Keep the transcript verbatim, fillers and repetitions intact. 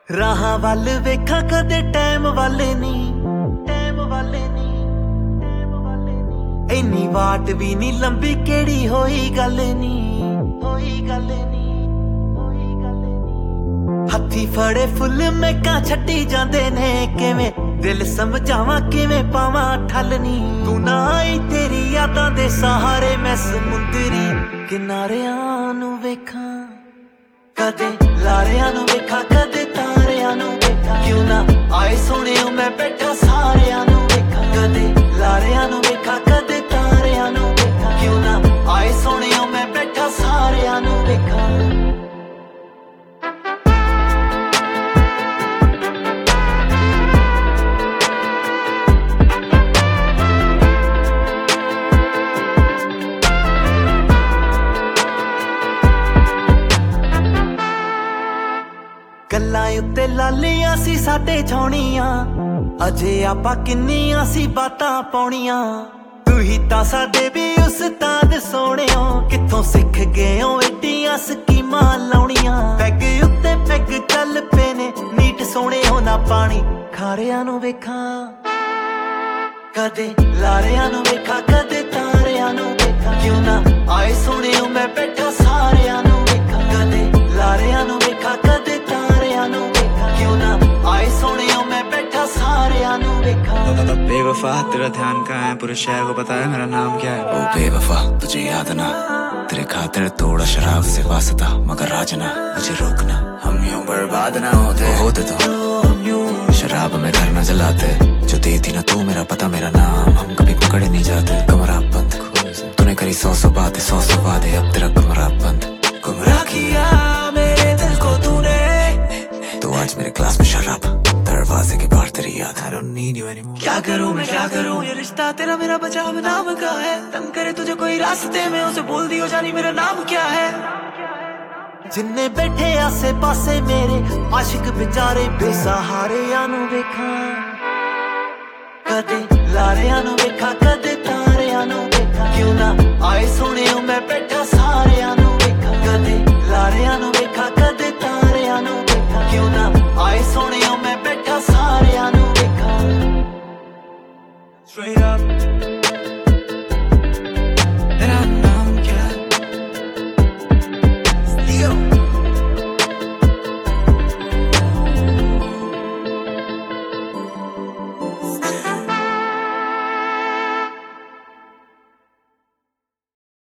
ਰਾਹਾਂ ਵੱਲ ਵੇਖਾਂ ਕਦੇ ਟਾਈਮ ਵਾਲੇ ਨਹੀਂ, ਟਾਈਮ ਵਾਲੇ ਨਹੀਂ, ਟਾਈਮ ਵਾਲੇ ਨਹੀਂ। ਇੰਨੀ ਵਾਟ ਵੀ ਨਹੀਂ ਲੰਬੀ, ਕਿਹੜੀ ਹੋਈ ਗੱਲ ਨਹੀਂ, ਹੋਈ ਗੱਲ ਨਹੀਂ, ਹੋਈ ਗੱਲ ਨਹੀਂ। ਹੱਥੀ ਫੜੇ ਫੁੱਲ ਮਹਿਕਾਂ ਛੱਡੀ ਜਾਂਦੇ ਨੇ, ਕਿਵੇਂ ਦਿਲ ਸਮਝਾਵਾਂ, ਕਿਵੇਂ ਪਾਵਾਂ ਠੱਲ ਨੀ। ਤੂੰ ਨਾ ਆਈ ਤੇਰੀ ਯਾਦਾਂ ਦੇ ਸਹਾਰੇ, ਮੈਂ ਸਮੁੰਦਰੀ ਕਿਨਾਰਿਆਂ ਨੂੰ ਵੇਖਾਂ, ਕਦੇ ਲਾਰਿਆਂ ਨੂੰ ਵੇਖਾਂ, ਕਦੇ ਤਾਰਿਆਂ ਨੂੰ ਵੇਖਾਂ। ਕਿਉਂ ਨਾ ਆਏ ਸੋਹਣਿਓ ਮੈਂ ਬੈਠਾ ਸਾਰਿਆਂ ਨੂੰ ਵੇਖਾਂ, ਕਦੇ ਲਾਰਿਆਂ ਨੂੰ ਵੇਖਾਂ, ਕਦੇ ਤਾਰਿਆਂ ਨੂੰ ਵੇਖਾਂ। ਕਿਉਂ ਨਾ ਆਏ ਸੋਹਣਿਓ ਮੈਂ ਬੈਠਾ ਸਾਰਿਆਂ ਨੂੰ ਵੇਖਾਂ। ਗੱਲਾਂ ਉੱਤੇ ਲਾਲੀਆਂ ਸੀ ਸਾਡੇ ਛਾਉਣੀਆਂ, ਅਜੇ ਆਪਾਂ ਕਿੰਨੀਆਂ ਸੀ ਬਾਤਾਂ ਪਾਉਣੀਆਂ। ਤੂੰ ਹੀ ਤਾਂ ਸਾਡੇ ਵੀ ਉਸਤਾਦ ਸੋਹਣਿਓ, ਕਿੱਥੋਂ ਸਿੱਖ ਗਏ ਓ ਏਡੀਆਂ ਸਕੀਮਾਂ ਲਾਉਣੀਆਂ। ਪੈਗ ਉੱਤੇ ਪੈਗ ਚੱਲ ਪਏ ਨੇ ਨੀਟ ਸੋਹਣਿਓ, ਨਾ ਪਾਣੀ ਖਾਰਿਆਂ ਨੂੰ ਵੇਖਾਂ, ਕਦੇ ਲਾਰਿਆਂ ਨੂੰ ਵੇਖਾਂ, ਕਦੇ ਤਾਰਿਆਂ ਨੂੰ ਵੇਖਾਂ। ਕਿਉਂ ਨਾ ਆਏ ਸੋਹਣਿਓ ਮੈਂ ਬੈਠਾ ਸਾਰਿਆਂ ਨੂੰ ਵੇਖਾਂ, ਕਦੇ ਲਾਰਿਆਂ ਨੂੰ ਵੇਖਾਂ, ਕਦੇ ਤਾਰਿਆਂ ਨੂੰ ਵੇਖਾਂ। ਕਿਉਂ ਨਾ ਆਏ ਸੋਹਣਿਓ ਮੈਂ ਬੈਠਾ ਸਾਰਿਆਂ ਨੂੰ ਵੇਖਾਂ। बेवफा तेरा ध्यान कहाँ है, पूरे शहर को पता है मेरा नाम क्या है। ओ बेवफा तुझे याद ना, तेरे खातिर तोड़ा शराब से वास्ता, मगर राजना मुझे रोकना, हम यूं बर्बाद ना होते होते तो हम यूं शराब में घर न जलाते। जो देती ना तू मेरा पता मेरा नाम, हम कभी पकड़े नहीं जाते। कमरा बंद तूने करी सौ सौ बातें, सौ सौ वादे, अब तेरा कमरा बंद। गुमराह किया मेरे दिल को तूने, तो आज मेरे क्लास में शराब, दरवाजे के बाहर तेरी याद। I don't need you anymore। क्या करूं मैं क्या करूं, ये रिश्ता तेरा मेरा बचा नाम का है। तंग करे तुझे कोई रास्ते में, उसे बोल दियो जानी मेरा नाम क्या है। जिन्ने बैठे आसे पासे मेरे आशिक बेचारे, बेसहारिਆਂ ਨੂੰ ਵੇਖਾਂ, ਕਦੇ ਲਾਰਿਆਂ ਨੂੰ ਵੇਖਾਂ, ਕਦੇ ਤਾਰਿਆਂ ਨੂੰ ਵੇਖਾਂ। ਕਿਉਂ ਨਾ ਆਏ ਸੋਹਣਿਓ ਮੈਂ ਬੈਠਾ